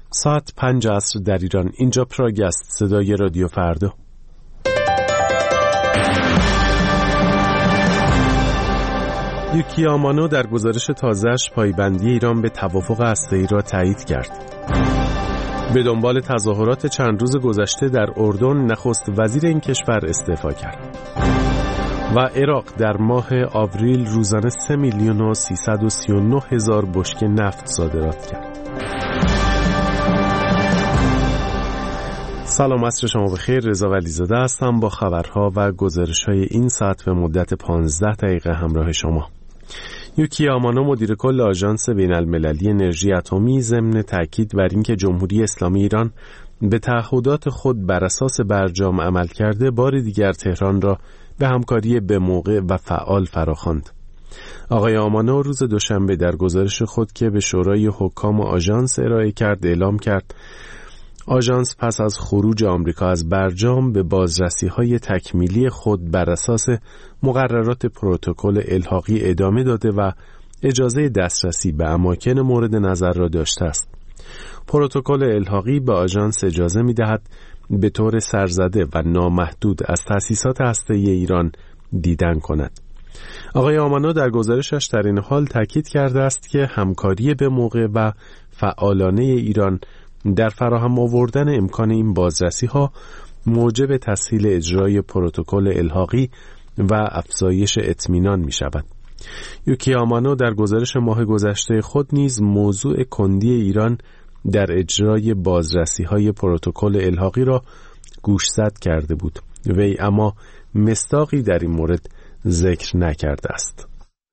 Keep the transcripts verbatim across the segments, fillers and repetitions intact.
ساعت پنج عصر در ایران. اینجا پراگ است، صدای رادیو فردا. یوکی آمانو در گزارش تازه‌اش پایبندی ایران به توافق هسته‌ای را تایید کرد. به دنبال تظاهرات چند روز گذشته در اردن، نخست وزیر این کشور استعفا کرد. و عراق در ماه آوریل روزانه سه میلیون و سیصد و سی و نه هزار بشکه نفت صادرات کرد. سلام، عصر شما بخیر. رضا ولیزاده هستم با خبرها و گزارش‌های این ساعت به مدت پانزده دقیقه همراه شما. یوکی آمانو مدیر کل آژانس بین‌المللی انرژی اتمی ضمن تاکید بر اینکه جمهوری اسلامی ایران به تعهدات خود بر اساس برجام عمل کرده، بار دیگر تهران را به همکاری به موقع و فعال فراخواند. آقای آمانو روز دوشنبه در گزارش خود که به شورای حکام آژانس ارائه کرد اعلام کرد آژانس پس از خروج آمریکا از برجام به بازرسی‌های تکمیلی خود بر اساس مقررات پروتکل الحاقی ادامه داده و اجازه دسترسی به اماکن مورد نظر را داشته است. پروتکل الحاقی به آژانس اجازه می‌دهد به طور سرزده و نامحدود از تأسیسات هسته‌ای ایران دیدن کند. آقای آمانو در گزارشش در این حال تاکید کرده است که همکاری به موقع و فعالانه ایران در فراهم آوردن امکان این بازرسی‌ها موجب تسهیل اجرای پروتکل الحاقی و افزایش اطمینان می‌شود. یوکی آمانو در گزارش ماه گذشته خود نیز موضوع کندی ایران در اجرای بازرسی‌های پروتکل الحاقی را گوشزد کرده بود. وی اما مصداقی در این مورد ذکر نکرده است.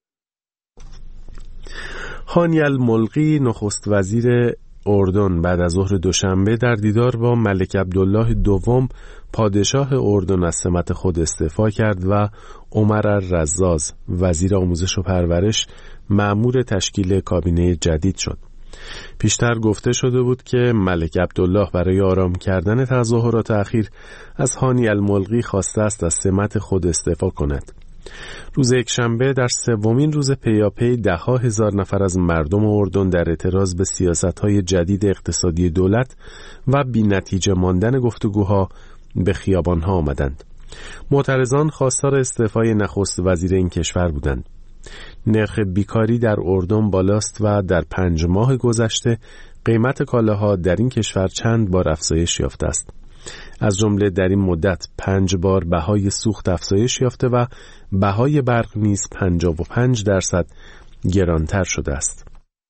هانی الملقی نخست وزیر اردن بعد از ظهر دوشنبه در دیدار با ملک عبدالله دوم پادشاه اردن از سمت خود استعفا کرد و عمر الرزاز وزیر آموزش و پرورش مأمور تشکیل کابینه جدید شد. پیشتر گفته شده بود که ملک عبدالله برای آرام کردن تظاهرات اخیر از هانی الملقی خواسته است از سمت خود استعفا کند. روز یکشنبه در سومین روز پیاپی ده ها هزار نفر از مردم اردن در اعتراض به سیاست‌های جدید اقتصادی دولت و بی‌نتیجه ماندن گفتگوها به خیابان‌ها آمدند. معترضان خواستار استعفای نخست وزیر این کشور بودند. نرخ بیکاری در اردن بالاست و در پنج ماه گذشته قیمت کالاها در این کشور چند بار افزایش یافته است. از جمله در این مدت پنج بار بهای سوخت افزایش یافته و بهای برق نیز پنجاه و پنج درصد گرانتر شده است.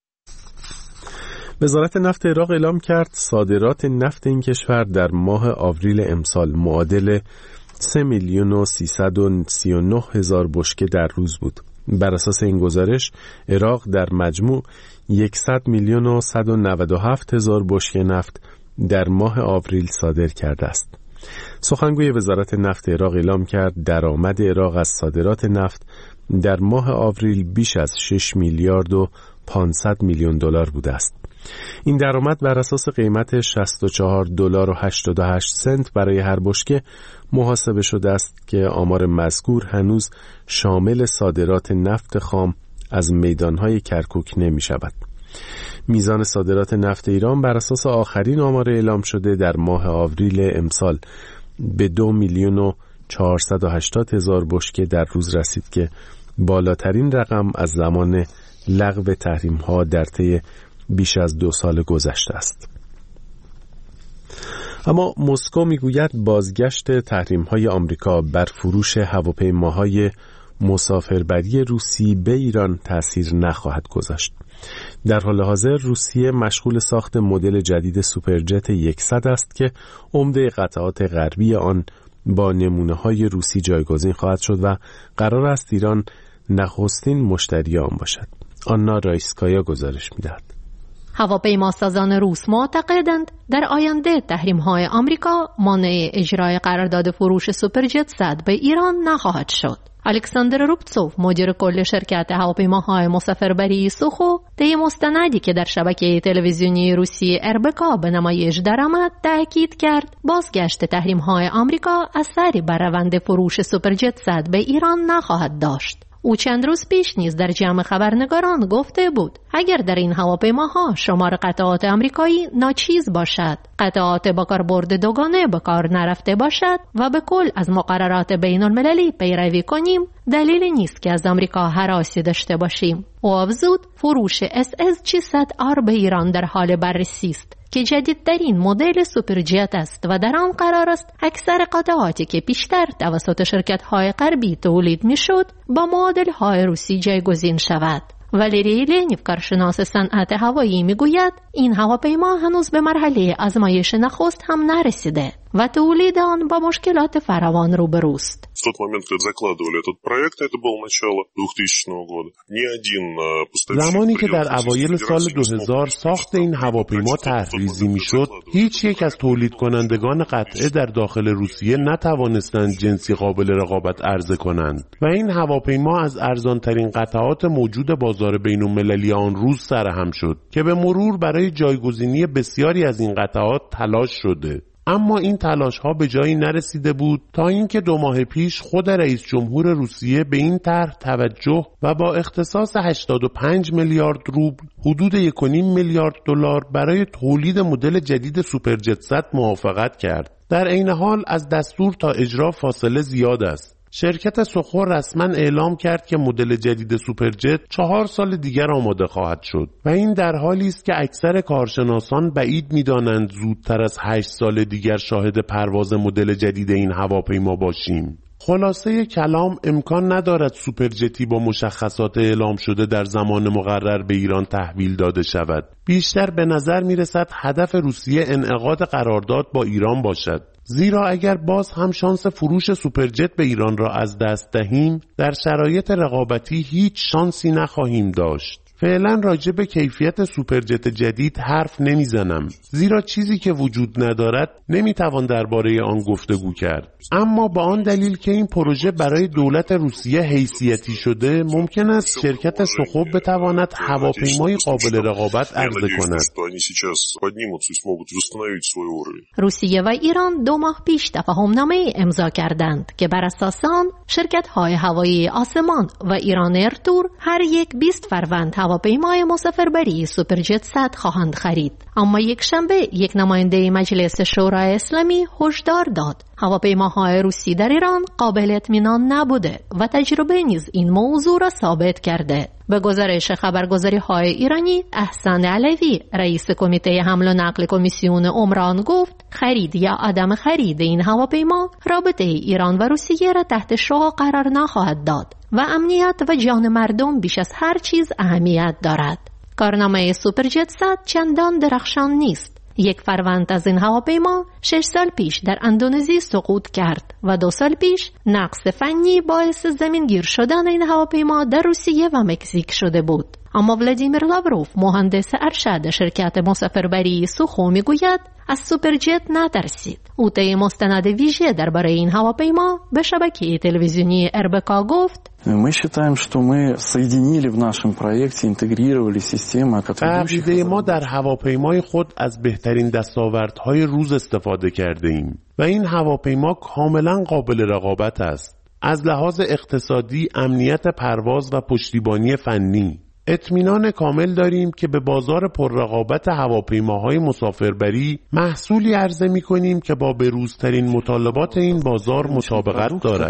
وزارت نفت عراق اعلام کرد صادرات نفت این کشور در ماه آوریل امسال معادل سه میلیون و سیصد و سی و نه هزار بشکه در روز بود. بر اساس این گزارش عراق در مجموع صد میلیون و صد و نود و هفت هزار بشکه نفت در ماه آوریل صادر کرده است. سخنگوی وزارت نفت عراق اعلام کرد درآمد عراق از صادرات نفت در ماه آوریل بیش از شش میلیارد و پانصد میلیون دلار بوده است. این درآمد بر اساس قیمت شصت و چهار دلار و هشتاد و هشت سنت برای هر بشکه محاسبه شده است که آمار مذکور هنوز شامل صادرات نفت خام از میدانهای کرکوک نمی شود. میزان صادرات نفت ایران بر اساس آخرین آمار اعلام شده در ماه آوریل امسال به دو میلیون و چهارصد و هشتاد هزار بشکه در روز رسید که بالاترین رقم از زمان لغو تحریم ها در طی بیش از دو سال گذشته است. اما مسکو میگوید بازگشت تحریم های آمریکا بر فروش هواپیماهای مسافربری روسی به ایران تأثیر نخواهد گذاشت. در حال حاضر روسیه مشغول ساخت مدل جدید سوپرجت صد است که عمده قطعات غربی آن با نمونه‌های روسی جایگزین خواهد شد و قرار است ایران نخستین مشتری آن باشد. آنا رایسکایا گزارش می‌دهد. هواپیماسازان روس معتقدند در آینده تحریم‌های آمریکا مانع اجرای قرارداد فروش سوپرجت صد به ایران نخواهد شد. الکساندر روبتسوف مدیر کل شرکت هواپیماهای مسافربری سوخو طی مستندی که در شبکه تلویزیونی روسی اربکا به نمایش درآمد تاکید کرد بازگشت تحریم‌های آمریکا اثری بر روند فروش سوپرجت صد به ایران نخواهد داشت. او چند روز پیش نیز در جمع خبرنگاران گفته بود اگر در این هواپیماها شمار قطعات آمریکایی ناچیز باشد، قطعات با کاربرد دوگانه به کار نرفته باشد و به کل از مقررات بین المللی پیروی کنیم، دلیلی نیست که از آمریکا هراسی داشته باشیم. او افزود فروش اس اس سیصد آر به ایران در حال بررسی است که جدیدترین مدل سوپرجت است و در آن قرار است اکثر قطعاتی که پیشتر توسط شرکت‌های غربی تولید می‌شد با مدل‌های روسی جایگزین شود. والری لنیف، کارشناس صنعت هوایی، میگوید این هواپیما هنوز به مرحله آزمایش نخست هم نرسیده و تولید آن با مشکلات فراوان روبروست. В тот момент, когда закладывали этот проект, это было начало двухтысячного года. Ни один поставщик. زمانی که در اوایل سال دو هزار ساخت این هواپیما طرح‌ریزی میشد، هیچ یک از تولید کنندگان قطعه در داخل روسیه نتوانستند جنسی قابل رقابت عرضه کنند و این هواپیما از ارزانترین قطعات موجود بازار بین‌المللی آن روز سرهم شد که به مرور برای جایگزینی بسیاری از این قطعات تلاش شده. اما این تلاش ها به جایی نرسیده بود تا اینکه دو ماه پیش خود رئیس جمهور روسیه به این طرح توجه و با اختصاص هشتاد و پنج میلیارد روبل حدود یک و نیم میلیارد دلار برای تولید مدل جدید سوپرجت صد موافقت کرد. در عین حال از دستور تا اجرا فاصله زیاد است. شرکت سخور رسما اعلام کرد که مدل جدید سوپرجت چهار سال دیگر آماده خواهد شد و این در حالی است که اکثر کارشناسان بعید می‌دانند زودتر از هشت سال دیگر شاهد پرواز مدل جدید این هواپیما باشیم. خلاصه کلام امکان ندارد سوپرجتی با مشخصات اعلام شده در زمان مقرر به ایران تحویل داده شود. بیشتر به نظر می‌رسد هدف روسیه انعقاد قرارداد با ایران باشد. زیرا اگر باز هم شانس فروش سوپرجت به ایران را از دست دهیم، در شرایط رقابتی هیچ شانسی نخواهیم داشت. فعلا راجع به کیفیت سوپرجت جدید حرف نمیزنم، زیرا چیزی که وجود ندارد نمیتوان درباره آن گفتگو کرد. اما با آن دلیل که این پروژه برای دولت روسیه حیثیتی شده، ممکن است شرکت سخوب بتواند هواپیمای قابل رقابت عرضه کند. روسیه و ایران دو ماه پیش تفاهمنامه امضا کردند که بر اساس آن شرکت‌های هوایی آسمان و ایران ایرتور هر یک بیست فروند هواپیمای مسافربری سوپرجت صد خواهند خرید. اما یک شنبه یک نماینده مجلس شورای اسلامی هشدار داد هواپیماهای روسی در ایران قابل اطمینان نبوده و تجربه نیز این موضوع را ثابت کرده. به گزارش خبرگزاری های ایرانی، احسان علوی، رئیس کمیته حمل و نقل کمیسیون عمران گفت خرید یا عدم خرید این هواپیما رابطه ایران و روسیه را تحت شعاع قرار نخواهد داد و امنیت و جان مردم بیش از هر چیز اهمیت دارد. کارنامه سوپرجت صد چندان درخشان نیست. یک فروند از این هواپیما شش سال پیش در اندونزی سقوط کرد و دو سال پیش نقص فنی باعث زمینگیر شدن این هواپیما در روسیه و مکزیک شده بود. اما ولادیمیر لاوروف، مهندس ارشد شرکت مسافربری سوخو، میگوید از سوپرجت نترسید. او طی مستند ویژه درباره این هواپیما به شبکه تلویزیونی اربکا گفت: Мы считаем, что мы соединили в нашем проекте, интегрировали системы, которые ما در هواپیمای خود از بهترین دستاوردهای روز استفاده کرده ایم و این هواپیما کاملا قابل رقابت است. از لحاظ اقتصادی، امنیت پرواز و پشتیبانی فنی اطمینان کامل داریم که به بازار پررقابت هواپیماهای مسافربری محصولی عرضه می‌کنیم که با بروزترین مطالبات این بازار مطابقت دارد.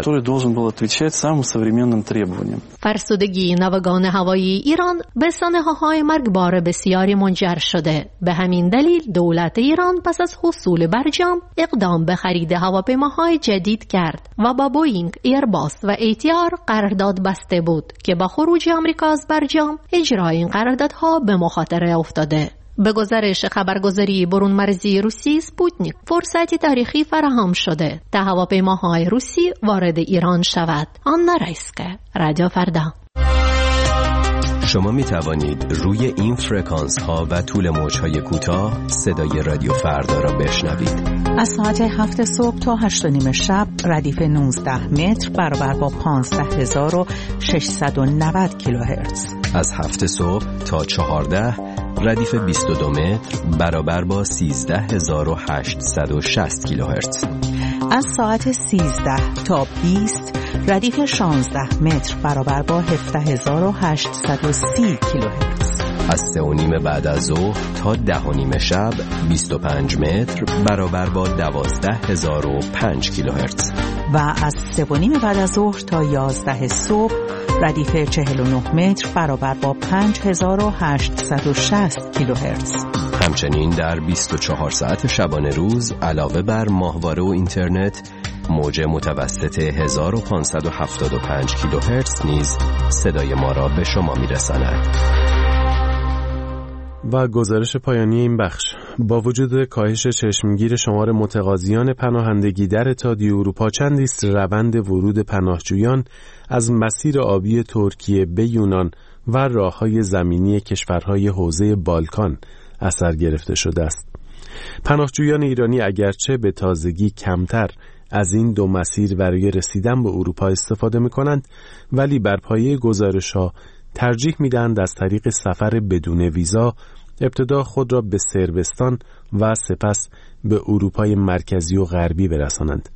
فرسودگی ناوگان هوایی ایران به سانحه‌های مرگبار بسیاری منجر شده. به همین دلیل دولت ایران پس از حصول برجام اقدام به خرید هواپیماهای جدید کرد و با بوئینگ، ایرباس و ایتیار قرارداد بسته بود که با خروج آمریکا از برجام اجرای این قراردادها به مخاطره افتاده. به گزارش خبرگزاری برون مرزی روسی سپوتنیک، فرصتی تاریخی فراهم شده تا هواپیماهای روسی وارد ایران شود. آن رایسکه، رادیو فردا. شما می توانید روی این فرکانس ها و طول موج های کوتاه صدای رادیو فردا را بشنوید. از ساعت هفت صبح تا هشت و نیم شب ردیف نوزده متر برابر با پانزده هزار و ششصد و نود کیلوهرتز. از هفت صبح تا چهارده ردیف بیست و دو متر برابر با سیزده هزار و هشتصد و شصت کیلوهرتز. از ساعت سیزده تا بیست ردیف شانزده متر برابر با هفده هزار و هشتصد و سی کیلوهرتز. از سه و نیم بعد از ظهر تا ده و نیم شب بیست و پنج متر برابر با دوازده هزار و پنج کیلوهرتز. و از سه و نیم بعد از ظهر تا یازده صبح ردیف چهل و نه متر برابر با پنج هزار و هشتصد و شصت کیلوهرتز. همچنین در بیست و چهار ساعت شبانه روز علاوه بر ماهواره و اینترنت موج متوسط هزار و پانصد و هفتاد و پنج کیلوهرتز نیز صدای ما را به شما میرساند. و گزارش پایانی این بخش: با وجود کاهش چشمگیر شمار متقاضیان پناهندگی در اتحادیه اروپا، چندی است روند ورود پناهجویان از مسیر آبی ترکیه به یونان و راههای زمینی کشورهای حوزه بالکان اثر گرفته شده است. پناهجویان ایرانی اگرچه به تازگی کمتر از این دو مسیر برای رسیدن به اروپا استفاده می‌کنند، ولی بر پایه گزارش‌ها ترجیح می‌دهند از طریق سفر بدون ویزا ابتدا خود را به صربستان و سپس به اروپای مرکزی و غربی برسانند.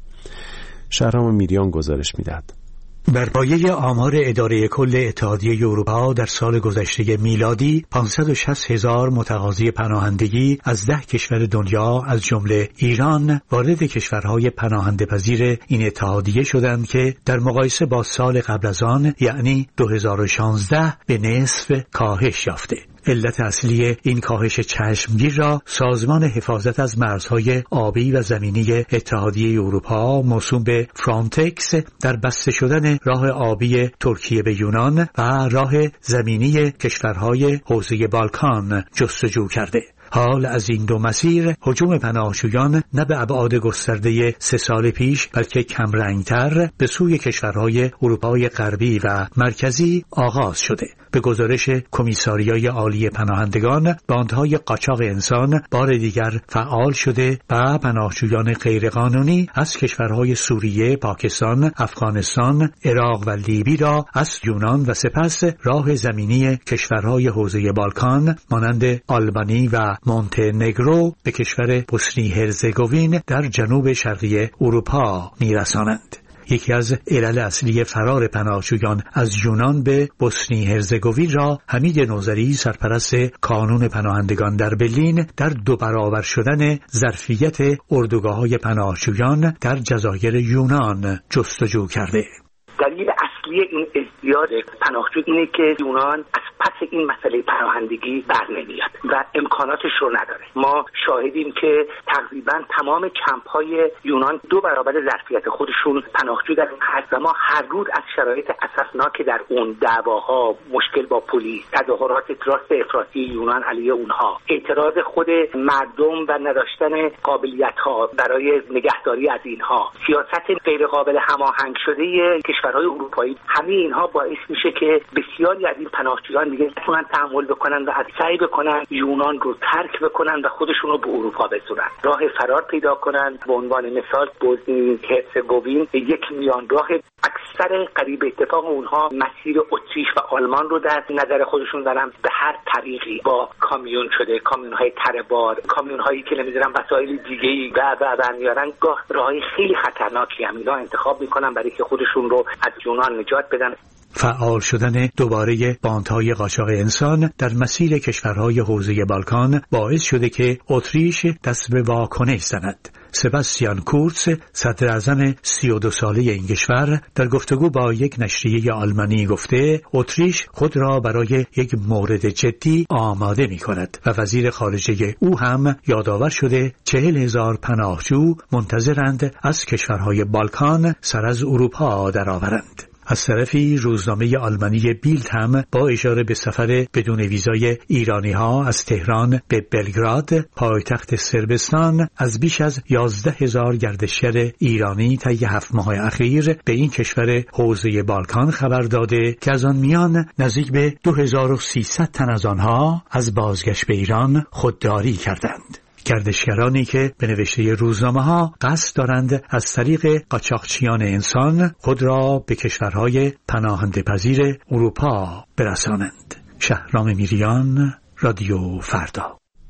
شهرام میریان گزارش می‌دهد. بر پایه آمار اداره کل اتحادیه اروپا در سال گذشته میلادی پانصد و شصت هزار متقاضی پناهندگی از ده کشور دنیا از جمله ایران وارد کشورهای پناهنده پذیر این اتحادیه شدند که در مقایسه با سال قبل از آن یعنی دو هزار و شانزده به نصف کاهش یافته. علت اصلی این کاهش چشمگیر را سازمان حفاظت از مرزهای آبی و زمینی اتحادیه اروپا موسوم به فرانتکس در بسته شدن راه آبی ترکیه به یونان و راه زمینی کشورهای حوزه بالکان جستجو کرده. حال از این دو مسیر هجوم پناهجویان نه به ابعاد گسترده سه سال پیش بلکه کمرنگتر به سوی کشورهای اروپای غربی و مرکزی آغاز شده. به گزارش کمیساریای عالی پناهندگان، باندهای قاچاق انسان بار دیگر فعال شده و پناهجویان غیرقانونی از کشورهای سوریه، پاکستان، افغانستان، عراق و لیبی را از یونان و سپس راه زمینی کشورهای حوزه بالکان مانند آلبانی و مونتهنگرو به کشور بوسنی هرزگوین در جنوب شرقی اروپا میرسانند. یکی از علل اصلی فرار پناهجویان از یونان به بوسنی هرزگوین را حمید نوذری، سرپرست کانون پناهندگان در برلین، در دو برابر شدن ظرفیت اردوگاه‌های پناهجویان در جزایر یونان جستجو کرده. دلیل اصلی این ازدیاد پناهجو اینه که یونان از پس این مسئله پناهندگی بر نمیاد و امکاناتش رو نداره. ما شاهدیم که تقریبا تمام کمپ‌های یونان دو برابر ظرفیت خودشون پناهجو در اون هست و ما هر روز از شرایط اسفناک در اون دعواها، مشکل با پلیس، تظاهرات راست افراطی یونان علیه اونها، اعتراض خود مردم و نداشتن قابلیت‌ها برای نگهداری از اینها، سیاست غیر قابل هماهنگ شده کشورهای اروپایی، همه اینها باعث میشه که بسیاری از این پناهجویان دیگه نتونن تحمل بکنن و از سعی بکنن یونان رو ترک بکنن و خودشون رو به اروپا برسونن، راه فرار پیدا کنن. به عنوان مثال بوسنی هرزگوین یک میان راه، اکثر قریب اتفاق اونها مسیر اتریش و آلمان رو در نظر خودشون دارن، به هر طریقی با کامیون شده، کامیون های تره‌بار، کامیون هایی که نمیدونم وسایل دیگه‌ای و و و میارن، گاه راهی خیلی خطرناکی هم اینا انتخاب میکنن برای که خودشون رو از یونان نجات بدن. فعال شدن دوباره باندهای قاچاق انسان در مسیر کشورهای حوزه بالکان باعث شده که اتریش دست به واکنش زند. سباستیان کورتس، صدر اعظم سی و دو ساله این کشور، در گفتگو با یک نشریه آلمانی گفته اتریش خود را برای یک مورد جدی آماده می کند و وزیر خارجه او هم یادآور شده چهل هزار پناهجو منتظرند از کشورهای بالکان سر از اروپا درآورند. از طرفی روزنامه آلمانی بیلد هم با اشاره به سفر بدون ویزای ایرانی ها از تهران به بلگراد، پایتخت صربستان، از بیش از یازده هزار گردشگر ایرانی طی هفت ماه اخیر به این کشور حوزه بالکان خبر داده که از آن میان نزدیک به دو هزار و سیصد تن از آنها از بازگشت به ایران خودداری کردند. گردشگرانی که به نوشته روزنامه ها قصد دارند از طریق قاچاقچیان انسان خود را به کشورهای پناهنده پذیر اروپا برسانند. شهرام میریان، رادیو فردا.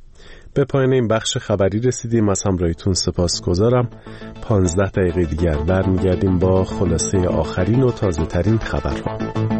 به پایان این بخش خبری رسیدیم. از همراهیتون سپاسگزارم. پانزده دقیقه دیگر برمیگردیم با خلاصه آخرین و تازه ترین خبرها.